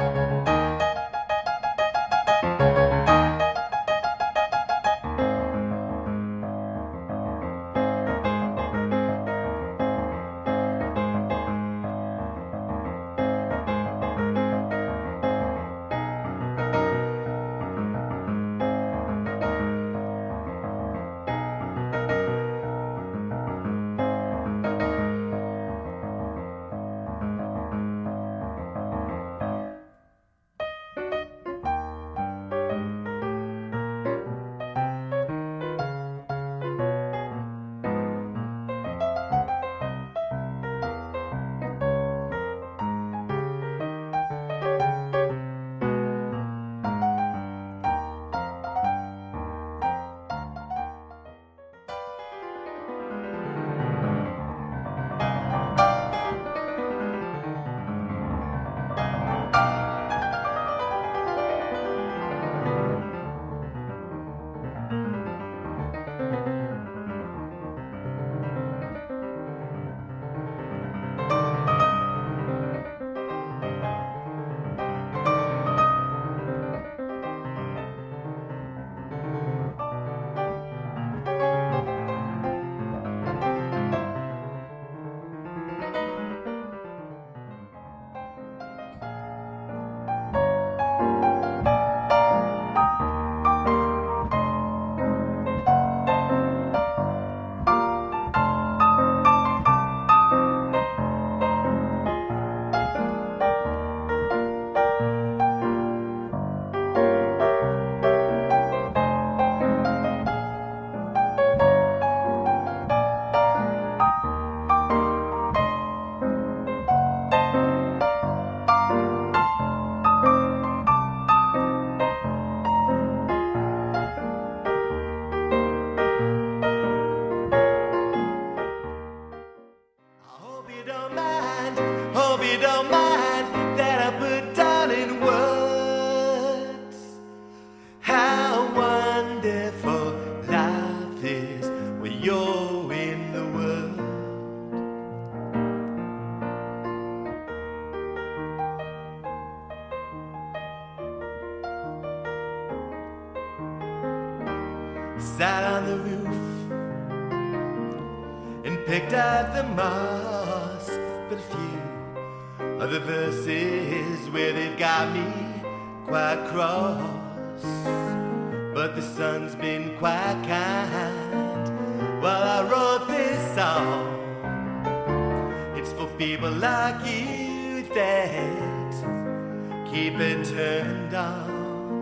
Hope you don't mind that I put down in words how wonderful life is when you're in the world. Sat on the roof and picked out the moss, but a few of the verses where they've got me quite cross. But the sun's been quite kind while I wrote this song. It's for people like you that keep it turned on.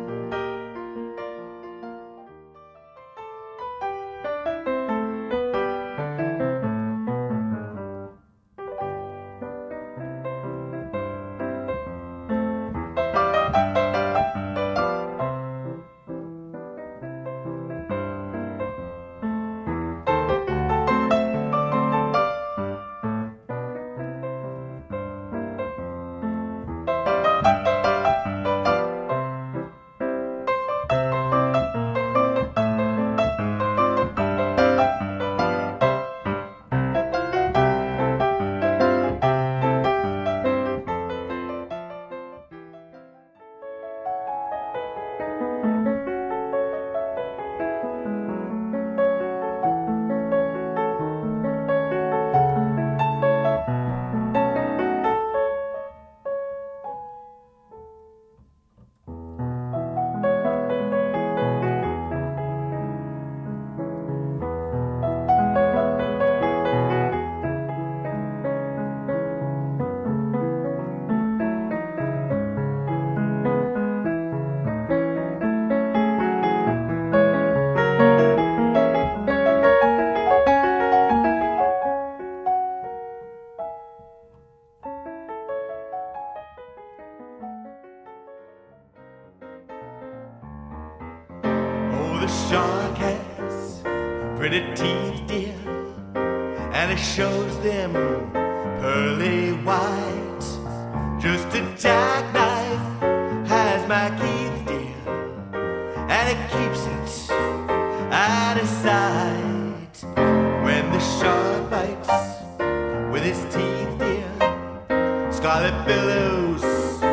The shark has pretty teeth, dear, and it shows them pearly white. Just a jackknife has my keys, dear, and it keeps it out of sight. When the shark bites with his teeth, dear, scarlet billows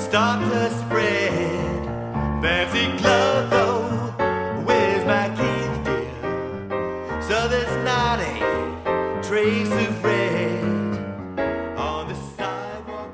start to spread. Fancy clothes, though, where's my Keith, dear? So there's not a trace of red on the sidewalk.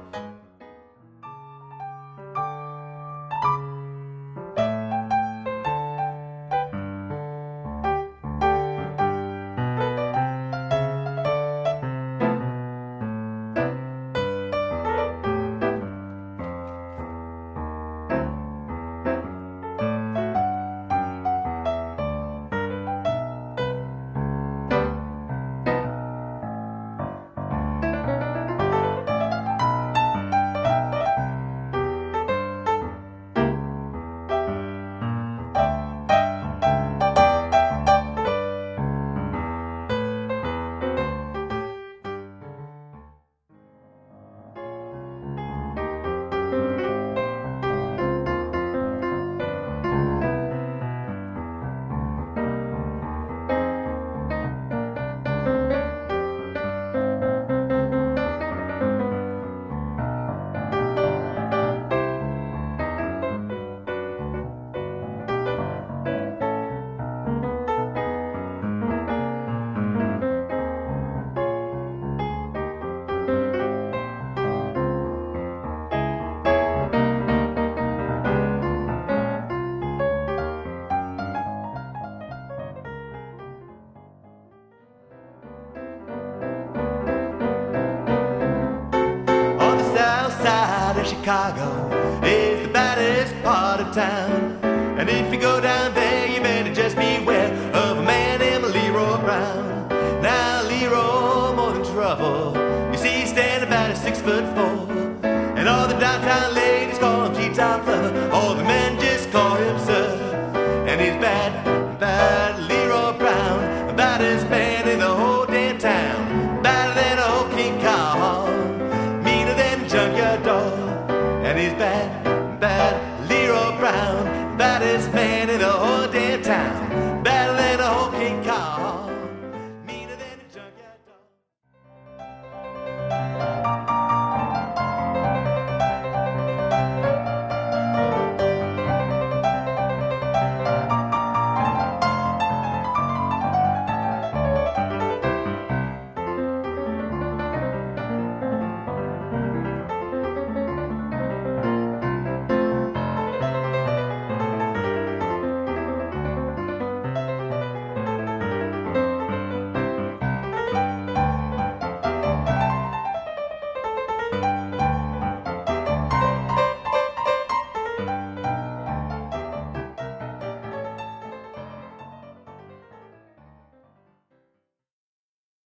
Side of Chicago is the baddest part of town, and if you go down there, you better just beware of a man named Leroy Brown. Now Leroy, more than trouble, you see he's standing about 6'4", and all the downtown ladies call him T-top lover, all the men just call him sir. And he's bad, bad Leroy Brown, baddest man in the whole damn town, badder than a old King Kong, junkyard dog, and he's bad.